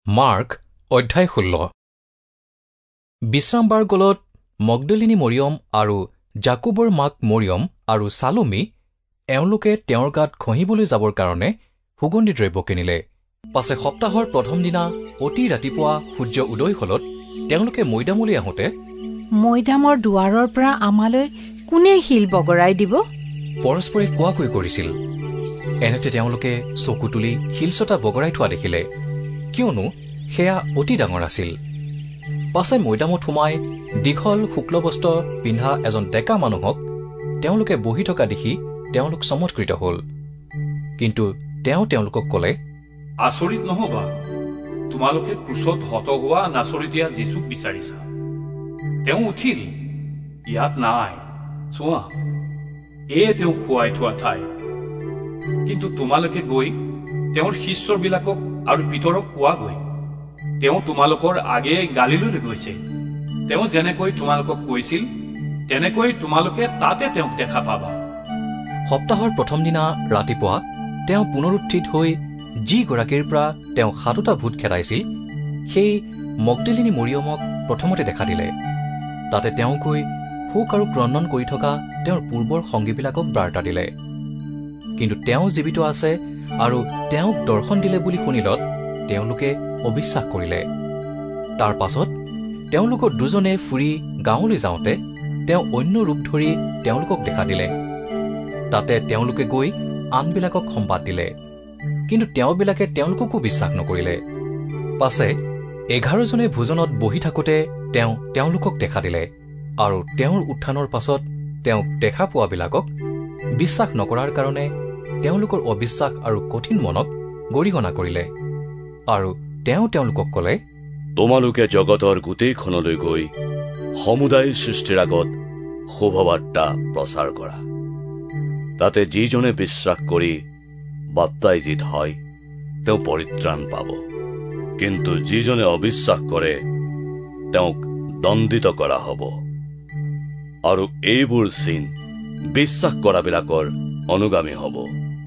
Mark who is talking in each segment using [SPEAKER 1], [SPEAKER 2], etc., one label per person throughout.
[SPEAKER 1] Mark অধ্যায় 16। বিশ্ৰামবাৰ গলত মগদলিনী মৰিয়ম আৰু জাকুবৰ মাক মৰিয়ম আৰু চালোমি এওঁলোকে তেওঁৰ গাত ঘঁহিবলৈ যাবৰ কাৰণে সুগন্ধি দ্ৰব্য কিনিলে। পাছে সপ্তাহৰ প্ৰথম দিনা অতি ৰাতিপুৱা সূৰ্য উদয় হলত তেওঁলোকে মৈদামলৈ আহোঁতে
[SPEAKER 2] মৈদামৰ দুৱাৰৰ পৰা আমালৈ কোনে শিল বগৰাই দিব?
[SPEAKER 1] পৰস্পৰে কোৱাকৈ কৰিছিল। এনেতে তেওঁলোকে চকু তুলি শিলচটা বগৰাই থোৱা দেখিলে, কিয়নো সেয়া অতি ডাঙৰ আছিল। পাছে মৈদামত সোমাই দীঘল শুক্লবস্ত্ৰ পিন্ধা এজন ডেকা মানুহক তেওঁলোকে বহি থকা দেখি তেওঁলোক চমৎকৃত হল। কিন্তু তেওঁ তেওঁলোকক কলে,
[SPEAKER 3] আচৰিত নহবা, তোমালোকে ক্ৰুচত হত হোৱা নাচৰিতীয়া যীচুক বিচাৰিছা। তেওঁ উঠিল, ইয়াত নাই, চোৱা, এয়ে তেওঁ শুৱাই থোৱা ঠাই। কিন্তু তোমালোকে গৈ তেওঁৰ শিষ্যবিলাকক আৰু পিতৰক কোৱাগৈ, তেওঁ তোমালোকৰ আগেয়ে গালিললৈ গৈছে। তেওঁ যেনেকৈ তোমালোকক কৈছিল তেনেকৈ তোমালোকে তাতে তেওঁক দেখা পাবা।
[SPEAKER 1] সপ্তাহৰ প্ৰথম দিনা ৰাতিপুৱা তেওঁ পুনৰুত্থিত হৈ যিগৰাকীৰ পৰা তেওঁ 7টা ভূত খেদাইছিল সেই মগদলিনী মৰিয়মক প্ৰথমতে দেখা দিলে। তাতে তেওঁ গৈ শোক আৰু ক্ৰন্দন কৰি থকা তেওঁৰ পূৰ্বৰ সংগীবিলাকক বাৰ্তা দিলে। কিন্তু তেওঁ জীৱিত আছে আৰু তেওঁক দৰ্শন দিলে বুলি শুনিলত তেওঁলোকে অবিশ্বাস কৰিলে। তাৰ পাছত তেওঁলোকৰ দুজনে ফুৰি গাঁৱলৈ যাওঁতে তেওঁ অন্য ৰূপ ধৰি তেওঁলোকক দেখা দিলে। তাতে তেওঁলোকে গৈ আনবিলাকক সম্বাদ দিলে, কিন্তু তেওঁবিলাকে তেওঁলোককো বিশ্বাস নকৰিলে। পাছে 11 জনে ভোজনত বহি থাকোঁতে তেওঁ তেওঁলোকক দেখা দিলে আৰু তেওঁৰ উত্থানৰ পাছত তেওঁক দেখা পোৱাবিলাকক বিশ্বাস নকৰাৰ কাৰণে তেওঁলোকৰ অবিশ্বাস আৰু কঠিন মনক গৰিহণা কৰিলে। আৰু তেওঁ তেওঁলোকক কলে,
[SPEAKER 4] তোমালোকে জগতৰ গোটেইখনলৈ গৈ সমুদায় সৃষ্টিৰ আগত শুভবাৰ্তা প্ৰচাৰ কৰা। তাতে যিজনে বিশ্বাস কৰি বাপ্তাইজিত হয় তেওঁ পৰিত্ৰাণ পাব, কিন্তু যিজনে অবিশ্বাস কৰে তেওঁক দণ্ডিত কৰা হ'ব। আৰু এইবোৰ চিন বিশ্বাস কৰাবিলাকৰ অনুগামী হ'ব।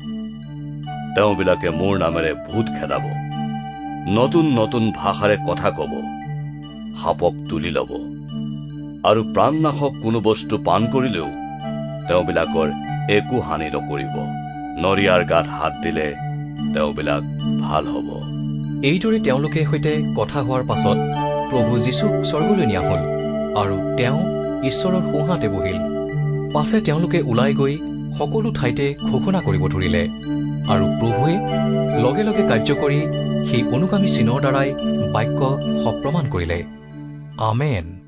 [SPEAKER 4] তেওঁবিলাকে মোৰ নামেৰে ভূত খেদাব, নতুন নতুন ভাষাৰে কথা কব, সাপক তুলি লব, আৰু প্ৰাণনাশক কোনো বস্তু পান কৰিলেও তেওঁবিলাকৰ একো হানি নকৰিব। নৰিয়াৰ গাত হাত দিলে তেওঁবিলাক ভাল হ'ব।
[SPEAKER 1] এইদৰে তেওঁলোকে সৈতে কথা হোৱাৰ পাছত প্ৰভু যীশুক স্বৰ্গলৈ নিয়া হল আৰু তেওঁ ঈশ্বৰৰ সোঁহাতে বহিল। পাছে তেওঁলোকে ওলাই গৈ সকলো ঠাইতে ঘোষণা কৰিব ধৰিলে আৰু প্ৰভুৱে লগে লগে কাৰ্য কৰি সেই অনুগামী চিনৰ দ্বাৰাই বাক্য সপ্ৰমাণ কৰিলে। আমেন।